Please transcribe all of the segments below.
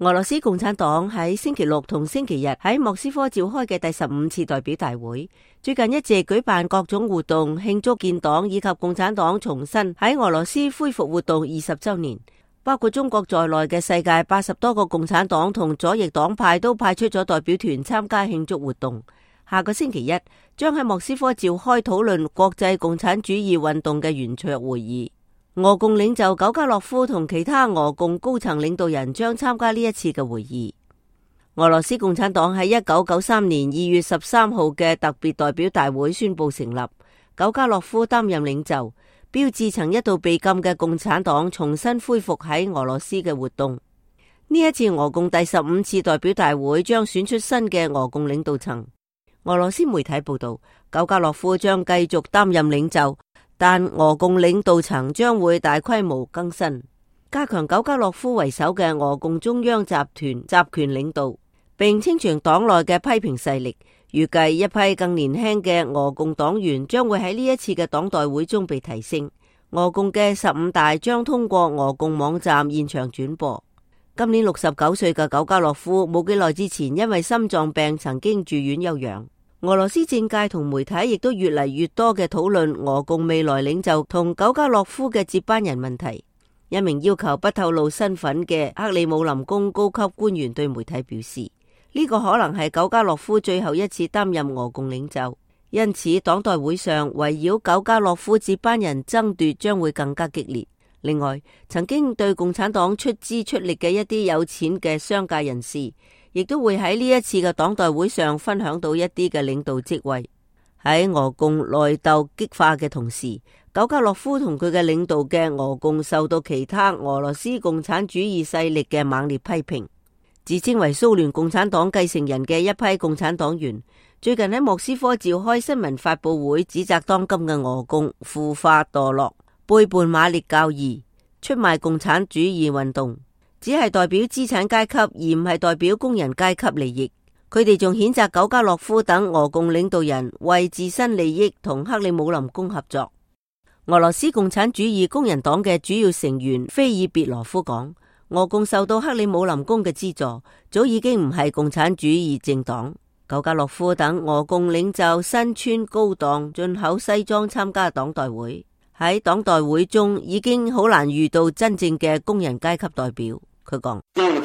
俄羅斯共產黨喺星期六同星期日喺莫斯科召開嘅第15次代表大會，最近一直舉辦各種活動慶祝建黨以及共產黨重新喺俄羅斯恢復活動20週年。包括中國在內嘅世界80多個共產黨同左翼黨派都派出咗代表團參加慶祝活動。下個星期一將喺莫斯科召開討論國際共產主義運動嘅圓桌會議。俄共領袖久加諾夫同其他俄共高層領導人將參加呢一次嘅會議。俄羅斯共產黨喺1993年2月13號嘅特別代表大會宣布成立，久加諾夫擔任領袖，標誌曾一度被禁嘅共產黨重新恢復喺俄羅斯嘅活動。呢一次俄共第15次代表大會將選出新嘅俄共領導層。俄羅斯媒體報道，久加諾夫將繼續擔任領袖，但俄共領導層將會大規模更新，加強久加諾夫為首嘅俄共中央集團集權領導，並清除黨內嘅批評勢力。預計一批更年輕嘅俄共黨員將會喺呢一次嘅黨代會中被提升。俄共嘅15大將通過俄共網站現場轉播。今年69歲嘅久加諾夫冇幾耐之前因為心臟病曾經住院休養。俄羅斯政界同媒體亦都越嚟越多嘅討論俄共未來領袖同久加諾夫嘅接班人問題。一名要求不透露身份嘅克里姆林宮高級官員對媒體表示，呢個可能係久加諾夫最後一次擔任俄共領袖，因此黨代會上圍繞久加諾夫接班人爭奪將會更加激烈。另外，曾經對共產黨出資出力嘅一啲有錢嘅商界人士，亦都會喺呢一次嘅黨代會上分享到一啲嘅領導職位。喺俄共內鬥激化嘅同時，久加諾夫同佢嘅領導嘅俄共受到其他俄羅斯共產主義勢力嘅猛烈批評。自稱為蘇聯共產黨繼承人嘅一批共產黨員，最近喺莫斯科召開新聞發佈會，指責當今嘅俄共腐化墮落，背叛馬列教義，出賣共產主義運動，只係代表資產階級，而唔係代表工人階級利益。佢哋仲譴責久加諾夫等俄共領導人為自身利益同克里姆林宮合作。俄羅斯共產主義工人黨嘅主要成員菲爾別羅夫講，俄共受到克里姆林宮嘅資助，早已經唔係共產主義政黨。久加諾夫等俄共領袖身穿高檔進口西裝參加黨代會，喺黨代會中已經好難遇到真正嘅工人階級代表。佢講，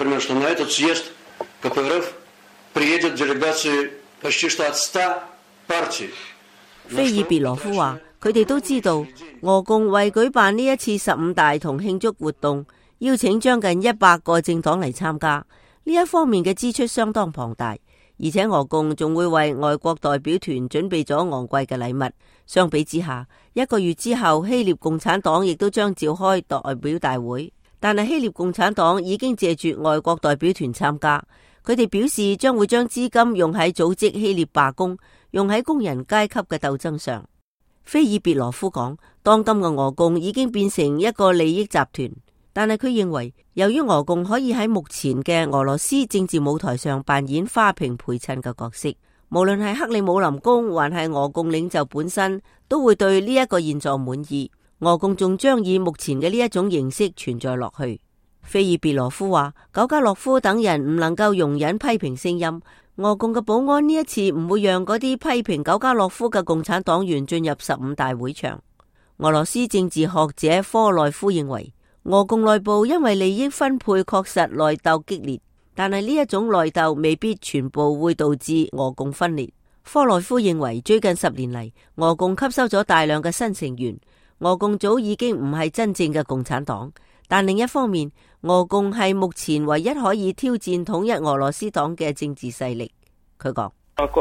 菲爾別羅夫話，佢哋都知道俄共為舉辦呢一次15大同慶祝活動，邀請將近100個政黨嚟參加，呢一方面嘅支出相當龐大，而且俄共仲會為外國代表團準備咗昂貴嘅禮物。相比之下，1個月之後希臘共產黨亦都將召開代表大會，但係希臘共產黨已經借住外國代表團參加。佢哋表示將會將資金用喺組織希臘罷工，用喺工人階級嘅鬥爭上。菲爾別羅夫講，當今嘅俄共已經變成一個利益集團，但係佢認為，由於俄共可以喺目前嘅俄羅斯政治舞台上扮演花瓶陪襯嘅角色，無論係克里姆林宮還係俄共領袖本身，都會對呢一個現狀滿意。俄共仲將以目前嘅呢一種形式存在落去。菲爾別羅夫話，久加諾夫等人唔能夠容忍批評聲音。俄共嘅保安呢一次唔會讓嗰啲批評久加諾夫嘅共產黨員進入15大會場。俄羅斯政治學者科內夫認為，俄共內部因為利益分配確實內鬥激烈，但係呢一種內鬥未必全部會導致俄共分裂。科內夫認為，最近10年嚟，俄共吸收咗大量嘅新成員，俄共早已經唔係真正嘅共產黨。但另一方面，俄共係目前唯一可以挑戰統一俄羅斯黨嘅政治勢力。佢講，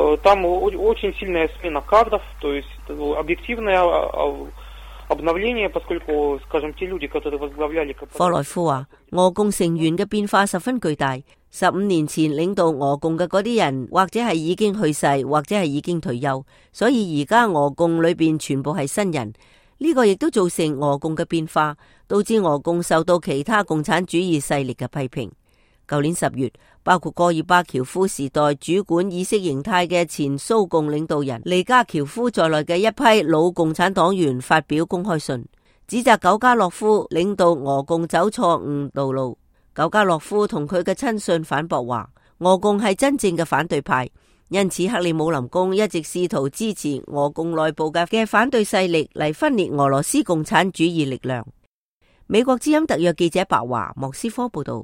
科內夫話，俄共成員嘅變化十分巨大。15年前領導俄共嘅嗰啲人，或者係已經去世，或者係已經退休，所以而家俄共裏邊全部係新人。呢個亦都造成俄共嘅變化，導致俄共受到其他共產主義勢力嘅批評。舊年10月，包括戈爾巴喬夫時代主管意識形態嘅前蘇共領導人利加喬夫在內嘅一批老共產黨員發表公開信，指責久加諾夫領導俄共走錯誤道路。 苟加諾夫同佢嘅親信反駁話，俄共係真正嘅反對派，因此克里姆林宮一直試圖支持俄共內部嘅反對勢力嚟分裂俄羅斯共產主義力量。美國之音特約記者白華莫斯科報道。